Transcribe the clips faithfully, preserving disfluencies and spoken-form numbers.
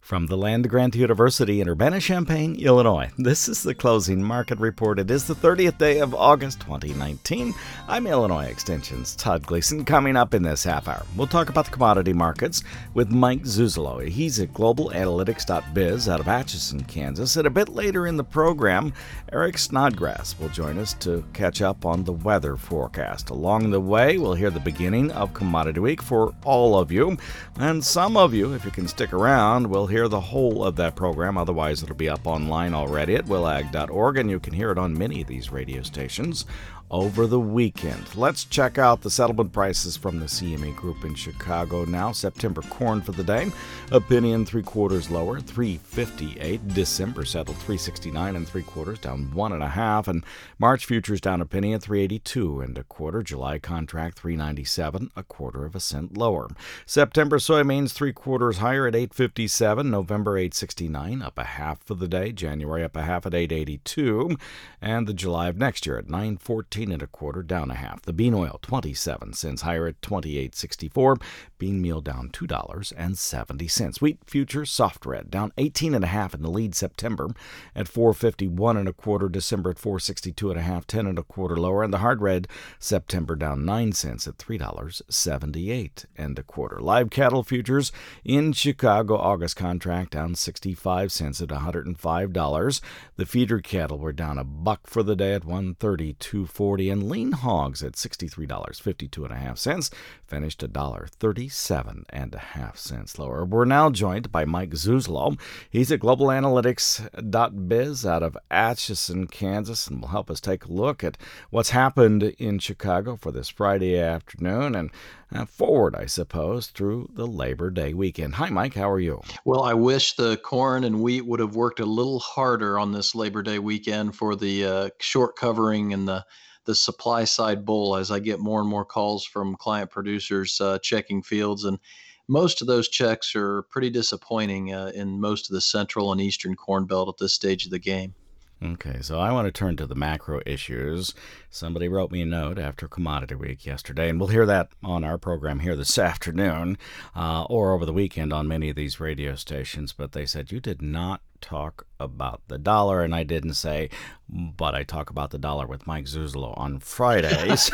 From the land grant University in Urbana-Champaign, Illinois, this is the Closing Market Report. It is the thirtieth day of August twenty nineteen. I'm Illinois Extension's Todd Gleason. Coming up in this half hour, we'll talk about the commodity markets with Mike Zuzolo. He's at global analytics dot biz out of Atchison, Kansas. And a bit later in the program, Eric Snodgrass will join us to catch up on the weather forecast. Along the way, we'll hear the beginning of Commodity Week for all of you. And some of you, if you can stick around, will hear the whole of that program. Otherwise, it'll be up online already at willag dot org, and you can hear it on many of these radio stations over the weekend. Let's check out the settlement prices from the C M E Group in Chicago now. September corn for the day, a penny and three quarters lower, three fifty-eight. December settled three sixty-nine and three quarters, down one and a half. And March futures down a penny at three eighty-two and a quarter. July contract three ninety-seven, a quarter of a cent lower. September soybeans three quarters higher at eight fifty-seven. November eight sixty-nine, up a half for the day. January up a half at eight eighty-two, and the July of next year at nine fourteen and a quarter, down a half. The bean oil twenty-seven cents higher at twenty-eight sixty-four. Bean meal down two dollars and seventy cents. Wheat futures soft red down eighteen and a half in the lead. September at four fifty-one and a quarter. December at four sixty-two and a half, ten and a quarter lower. And the hard red September down nine cents at three dollars and seventy-eight and a quarter. Live cattle futures in Chicago, August contract down sixty-five cents at one hundred five dollars. The feeder cattle were down a buck for the day at one thirty-two forty. And lean hogs at sixty-three dollars and fifty-two and a half cents, finished one dollar thirty-seven and a half cents lower. We're now joined by Mike Zuzolo. He's at global analytics dot biz out of Atchison, Kansas, and will help us take a look at what's happened in Chicago for this Friday afternoon and uh, forward, I suppose, through the Labor Day weekend. Hi, Mike. How are you? Well, I wish the corn and wheat would have worked a little harder on this Labor Day weekend for the uh, short covering and the the supply side bull, as I get more and more calls from client producers uh, checking fields. And most of those checks are pretty disappointing uh, in most of the central and eastern corn belt at this stage of the game. Okay, so I want to turn to the macro issues. Somebody wrote me a note after Commodity Week yesterday, and we'll hear that on our program here this afternoon uh, or over the weekend on many of these radio stations. But they said, you did not talk about the dollar, and I didn't say, but I talk about the dollar with Mike Zuzolo on Fridays.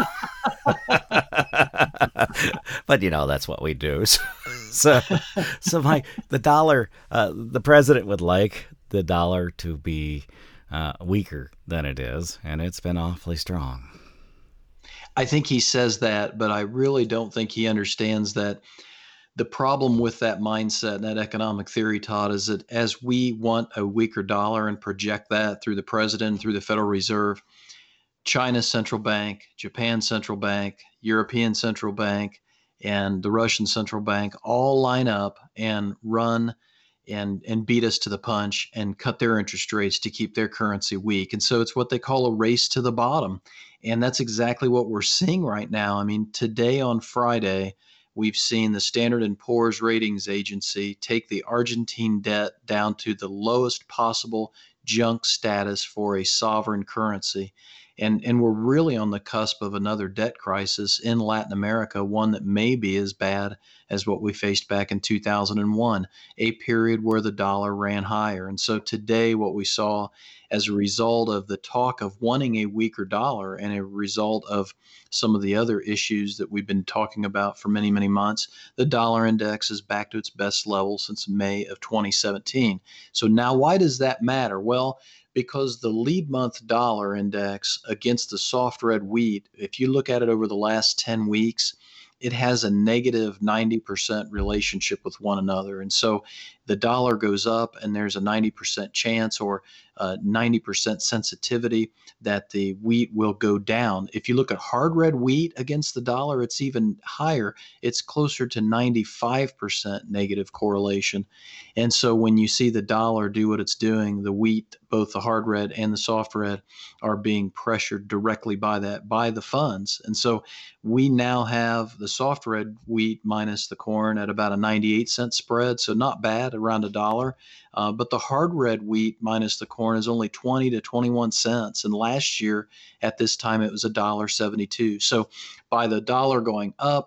But, you know, that's what we do. So, so Mike, the dollar, uh, the president would like the dollar to be Uh, weaker than it is, and it's been awfully strong. I think he says that, but I really don't think he understands that the problem with that mindset and that economic theory, Todd, is that as we want a weaker dollar and project that through the president and through the Federal Reserve, China's central bank, Japan's central bank, European central bank, and the Russian central bank all line up and run and and beat us to the punch and cut their interest rates to keep their currency weak. And so it's what they call a race to the bottom. And that's exactly what we're seeing right now. I mean, today on Friday, we've seen the Standard and Poor's ratings agency take the Argentine debt down to the lowest possible junk status for a sovereign currency. And, and we're really on the cusp of another debt crisis in Latin America, one that may be as bad as what we faced back in two thousand one, a period where the dollar ran higher. And so today, what we saw as a result of the talk of wanting a weaker dollar and a result of some of the other issues that we've been talking about for many, many months, the dollar index is back to its best level since May of twenty seventeen. So now why does that matter? Well, because the lead month dollar index against the soft red wheat, if you look at it over the last ten weeks, it has a negative ninety percent relationship with one another. And so the dollar goes up and there's a ninety percent chance or uh, ninety percent sensitivity that the wheat will go down. If you look at hard red wheat against the dollar, it's even higher. It's closer to ninety-five percent negative correlation. And so when you see the dollar do what it's doing, the wheat, both the hard red and the soft red, are being pressured directly by that, by the funds. And so we now have the soft red wheat minus the corn at about a ninety-eight cent spread. So not bad, around a dollar. Uh, but the hard red wheat minus the corn is only twenty to twenty-one cents. And last year at this time, it was a dollar seventy-two. So by the dollar going up,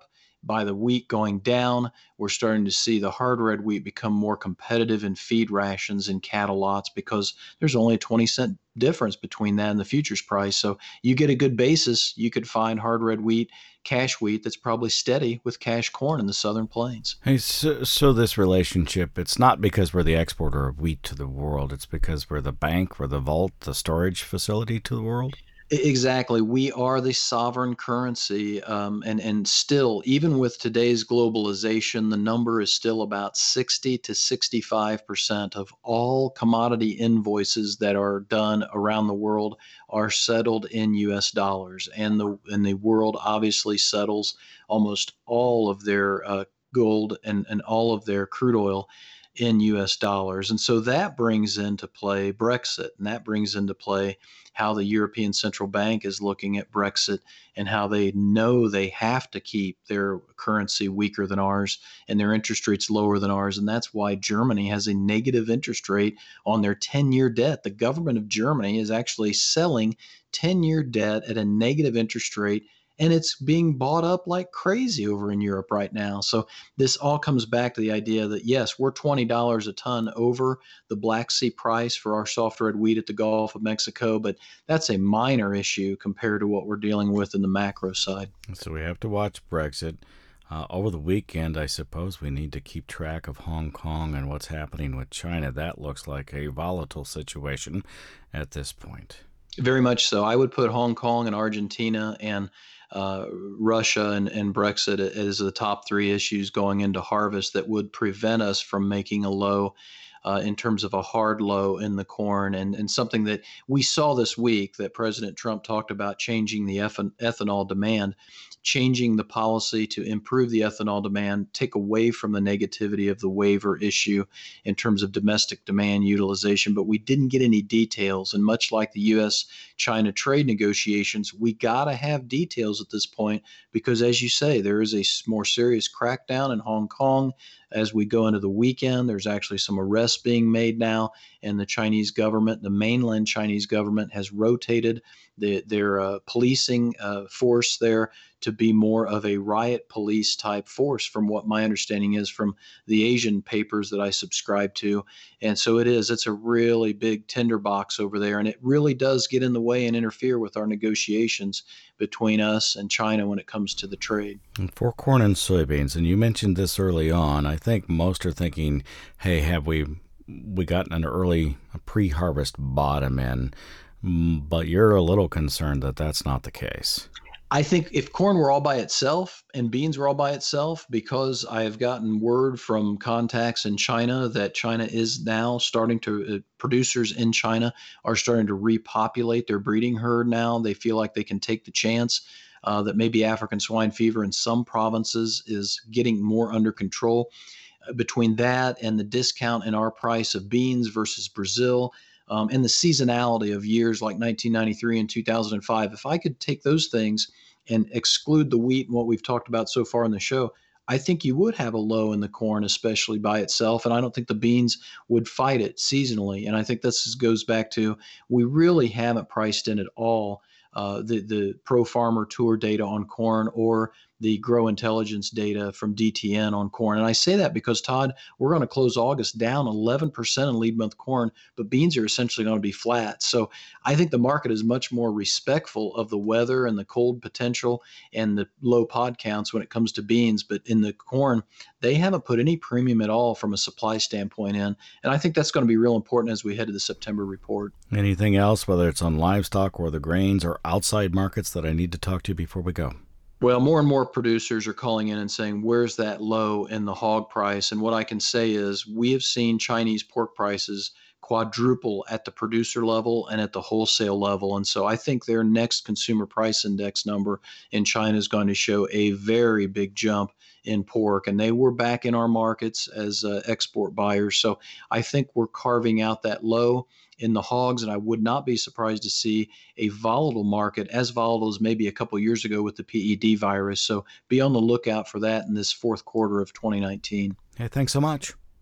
by the wheat going down, we're starting to see the hard red wheat become more competitive in feed rations and cattle lots because there's only a twenty cent difference between that and the futures price. So you get a good basis. You could find hard red wheat, cash wheat that's probably steady with cash corn in the southern plains. Hey, so, so this relationship, it's not because we're the exporter of wheat to the world. It's because we're the bank, we're the vault, the storage facility to the world? Exactly. We are the sovereign currency. Um, and, and still, even with today's globalization, the number is still about sixty to sixty-five percent of all commodity invoices that are done around the world are settled in U S dollars. And the, and the world obviously settles almost all of their uh, gold and, and all of their crude oil in U S dollars. And so that brings into play Brexit, and that brings into play how the European Central Bank is looking at Brexit and how they know they have to keep their currency weaker than ours and their interest rates lower than ours. And that's why Germany has a negative interest rate on their ten-year debt. The government of Germany is actually selling ten-year debt at a negative interest rate, and it's being bought up like crazy over in Europe right now. So this all comes back to the idea that, yes, we're twenty dollars a ton over the Black Sea price for our soft red wheat at the Gulf of Mexico, but that's a minor issue compared to what we're dealing with in the macro side. So we have to watch Brexit. Uh, over the weekend, I suppose we need to keep track of Hong Kong and what's happening with China. That looks like a volatile situation at this point. Very much so. I would put Hong Kong and Argentina and uh, Russia and, and Brexit as the top three issues going into harvest that would prevent us from making a low uh, in terms of a hard low in the corn. And, and something that we saw this week that President Trump talked about changing the ethan- ethanol demand, changing the policy to improve the ethanol demand, take away from the negativity of the waiver issue in terms of domestic demand utilization. But we didn't get any details. And much like the U S China trade negotiations, we got to have details at this point because, as you say, there is a more serious crackdown in Hong Kong. As we go into the weekend, there's actually some arrests being made now, and the Chinese government, the mainland Chinese government, has rotated the, their uh, policing uh, force there to be more of a riot police type force, from what my understanding is from the Asian papers that I subscribe to. And so it is, it's a really big tinderbox over there, and it really does get in the way and interfere with our negotiations between us and China when it comes to the trade. And for corn and soybeans, and you mentioned this early on, I think most are thinking, hey, have we we gotten an early pre-harvest bottom in? But you're a little concerned that that's not the case. I think if corn were all by itself and beans were all by itself, because I have gotten word from contacts in China that China is now starting to, uh, producers in China are starting to repopulate their breeding herd now. They feel like they can take the chance uh, that maybe African swine fever in some provinces is getting more under control. Uh, between that and the discount in our price of beans versus Brazil, Um, and the seasonality of years like nineteen ninety-three and two thousand five, if I could take those things and exclude the wheat and what we've talked about so far in the show, I think you would have a low in the corn, especially by itself. And I don't think the beans would fight it seasonally. And I think this goes back to, we really haven't priced in at all uh, the, the Pro Farmer Tour data on corn or the Grow Intelligence data from D T N on corn. And I say that because, Todd, we're going to close August down eleven percent in lead month corn, but beans are essentially going to be flat. So I think the market is much more respectful of the weather and the cold potential and the low pod counts when it comes to beans. But in the corn, they haven't put any premium at all from a supply standpoint in. And I think that's going to be real important as we head to the September report. Anything else, whether it's on livestock or the grains or outside markets, that I need to talk to before we go? Well, more and more producers are calling in and saying, where's that low in the hog price? And what I can say is we have seen Chinese pork prices quadruple at the producer level and at the wholesale level. And so I think their next consumer price index number in China is going to show a very big jump in pork. And they were back in our markets as uh, export buyers. So I think we're carving out that low in the hogs, and I would not be surprised to see a volatile market, as volatile as maybe a couple years ago with the P E D virus. So be on the lookout for that in this fourth quarter of twenty nineteen. Hey, thanks so much.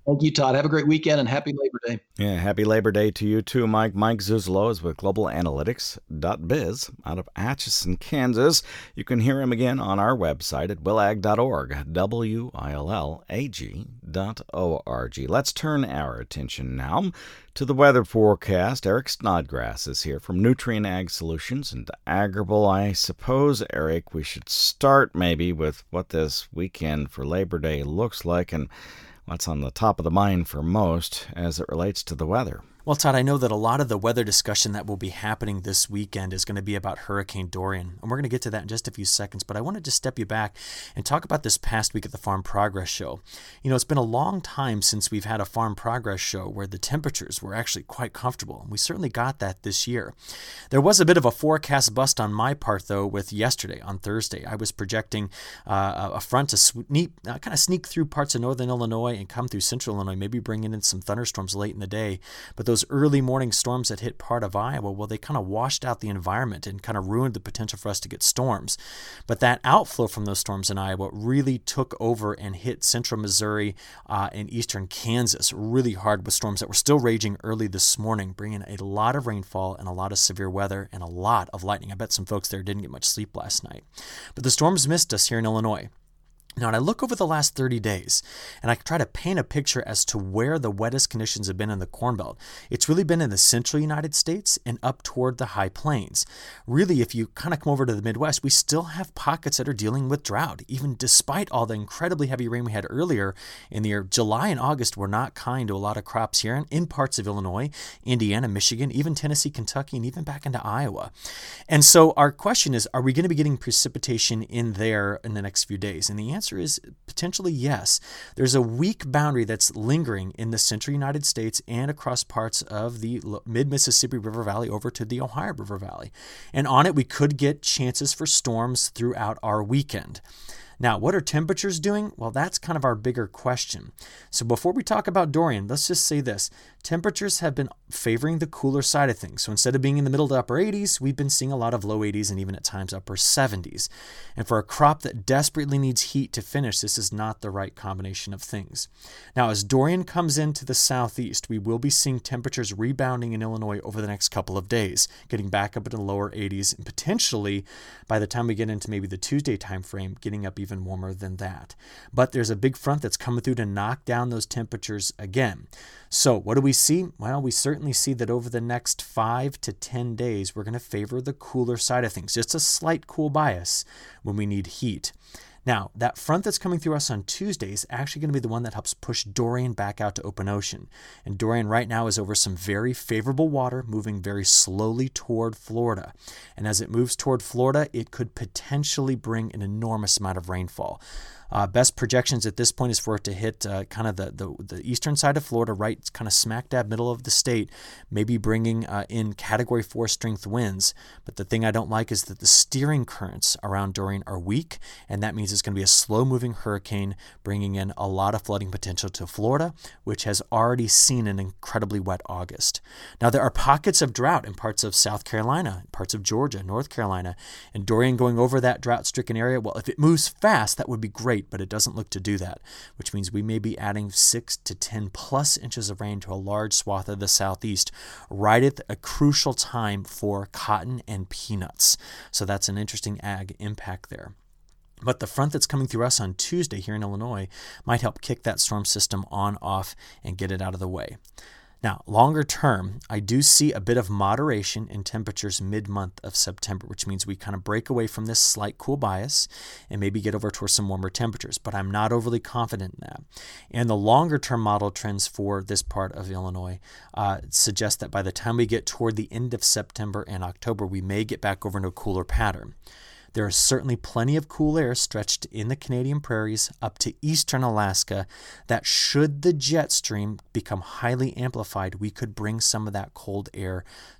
Thank you, Todd. Have a great weekend and happy Labor Day. Yeah, happy Labor Day to you too, Mike. Mike Zuzolo is with global analytics dot biz out of Atchison, Kansas. You can hear him again on our website at willag dot org, W I L L A G dot O R G. Let's turn our attention now to the weather forecast. Eric Snodgrass is here from Nutrien Ag Solutions and Agrible. I suppose, Eric, we should start maybe with what this weekend for Labor Day looks like and what's on the top of the mind for most as it relates to the weather. Well, Todd, I know that a lot of the weather discussion that will be happening this weekend is going to be about Hurricane Dorian, and we're going to get to that in just a few seconds, but I wanted to step you back and talk about this past week at the Farm Progress Show. You know, it's been a long time since we've had a Farm Progress Show where the temperatures were actually quite comfortable, and we certainly got that this year. There was a bit of a forecast bust on my part, though, with yesterday, on Thursday. I was projecting uh, a front to sneak, uh, kind of sneak through parts of northern Illinois and come through central Illinois, maybe bringing in some thunderstorms late in the day, but those Those early morning storms that hit part of Iowa, well, they kind of washed out the environment and kind of ruined the potential for us to get storms. But that outflow from those storms in Iowa really took over and hit central Missouri uh, and eastern Kansas really hard with storms that were still raging early this morning, bringing a lot of rainfall and a lot of severe weather and a lot of lightning. I bet some folks there didn't get much sleep last night. But the storms missed us here in Illinois. Now, when I look over the last thirty days and I try to paint a picture as to where the wettest conditions have been in the Corn Belt, it's really been in the central United States and up toward the high plains. Really, if you kind of come over to the Midwest, we still have pockets that are dealing with drought, even despite all the incredibly heavy rain we had earlier in the year. July and August were not kind to a lot of crops here in, in parts of Illinois, Indiana, Michigan, even Tennessee, Kentucky, and even back into Iowa. And so our question is, are we going to be getting precipitation in there in the next few days? And the answer is potentially yes. There's a weak boundary that's lingering in the central United States and across parts of the mid-Mississippi River Valley over to the Ohio River Valley. And on it, we could get chances for storms throughout our weekend. Now, what are temperatures doing? Well, that's kind of our bigger question. So before we talk about Dorian, let's just say this. Temperatures have been favoring the cooler side of things. So instead of being in the middle to upper eighties, we've been seeing a lot of low eighties and even at times upper seventies. And for a crop that desperately needs heat to finish, this is not the right combination of things. Now, as Dorian comes into the southeast, we will be seeing temperatures rebounding in Illinois over the next couple of days, getting back up into the lower eighties, and potentially by the time we get into maybe the Tuesday timeframe, getting up even warmer than that. But there's a big front that's coming through to knock down those temperatures again. So what do we see? Well, we certainly see that over the next five to ten days, we're going to favor the cooler side of things, just a slight cool bias when we need heat. Now, that front that's coming through us on Tuesday is actually going to be the one that helps push Dorian back out to open ocean. And Dorian right now is over some very favorable water, moving very slowly toward Florida. And as it moves toward Florida, it could potentially bring an enormous amount of rainfall. Uh, best projections at this point is for it to hit uh, kind of the, the, the eastern side of Florida, right kind of smack dab middle of the state, maybe bringing uh, in Category four strength winds. But the thing I don't like is that the steering currents around Dorian are weak, and that means it's going to be a slow-moving hurricane, bringing in a lot of flooding potential to Florida, which has already seen an incredibly wet August. Now, there are pockets of drought in parts of South Carolina, parts of Georgia, North Carolina, and Dorian going over that drought-stricken area, well, if it moves fast, that would be great, but it doesn't look to do that, which means we may be adding six to ten plus inches of rain to a large swath of the southeast right at a crucial time for cotton and peanuts. So that's an interesting ag impact there. But the front that's coming through us on Tuesday here in Illinois might help kick that storm system on off and get it out of the way. Now, longer term, I do see a bit of moderation in temperatures mid-month of September, which means we kind of break away from this slight cool bias and maybe get over towards some warmer temperatures, but I'm not overly confident in that. And the longer-term model trends for this part of Illinois uh, suggest that by the time we get toward the end of September and October, we may get back over into a cooler pattern. There is certainly plenty of cool air stretched in the Canadian prairies up to eastern Alaska that, should the jet stream become highly amplified, we could bring some of that cold air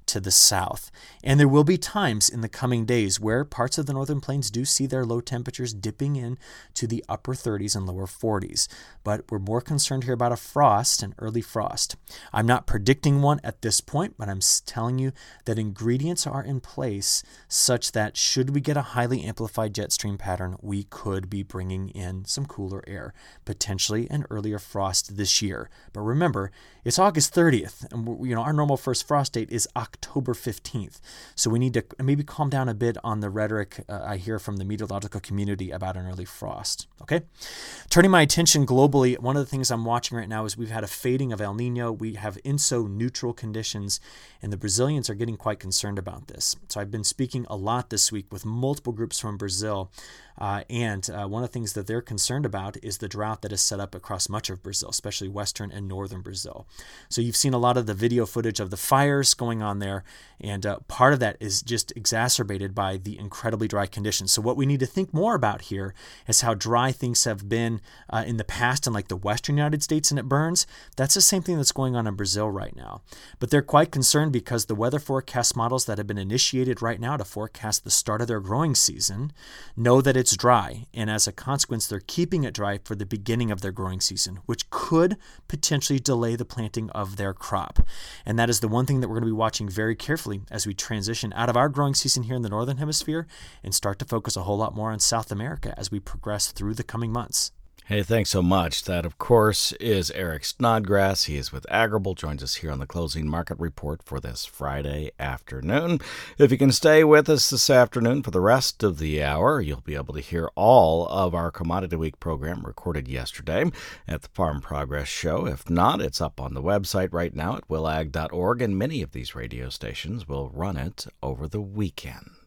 to the south. And there will be times in the coming days where parts of the northern plains do see their low temperatures dipping in to the upper thirties and lower forties. But we're more concerned here about a frost, an early frost. I'm not predicting one at this point, but I'm telling you that ingredients are in place such that should we get a highly amplified jet stream pattern, we could be bringing in some cooler air, potentially an earlier frost this year. But remember, it's August thirtieth, and you know our normal first frost date is October fifteenth. So we need to maybe calm down a bit on the rhetoric uh, I hear from the meteorological community about an early frost. Okay, turning my attention globally, one of the things I'm watching right now is we've had a fading of El Nino. We have I N S O neutral conditions, and the Brazilians are getting quite concerned about this. So I've been speaking a lot this week with multiple groups from Brazil. Uh, and uh, one of the things that they're concerned about is the drought that is set up across much of Brazil, especially western and northern Brazil. So you've seen a lot of the video footage of the fires going on there, and uh, part of that is just exacerbated by the incredibly dry conditions. So what we need to think more about here is how dry things have been uh, in the past in like the western United States and it burns. That's the same thing that's going on in Brazil right now. But they're quite concerned because the weather forecast models that have been initiated right now to forecast the start of their growing season know that it's It's dry, and as a consequence, they're keeping it dry for the beginning of their growing season, which could potentially delay the planting of their crop. And that is the one thing that we're going to be watching very carefully as we transition out of our growing season here in the Northern Hemisphere and start to focus a whole lot more on South America as we progress through the coming months. Hey, thanks so much. That, of course, is Eric Snodgrass. He is with Agrible, joins us here on the Closing Market Report for this Friday afternoon. If you can stay with us this afternoon for the rest of the hour, you'll be able to hear all of our Commodity Week program recorded yesterday at the Farm Progress Show. If not, it's up on the website right now at will ag dot org, and many of these radio stations will run it over the weekend.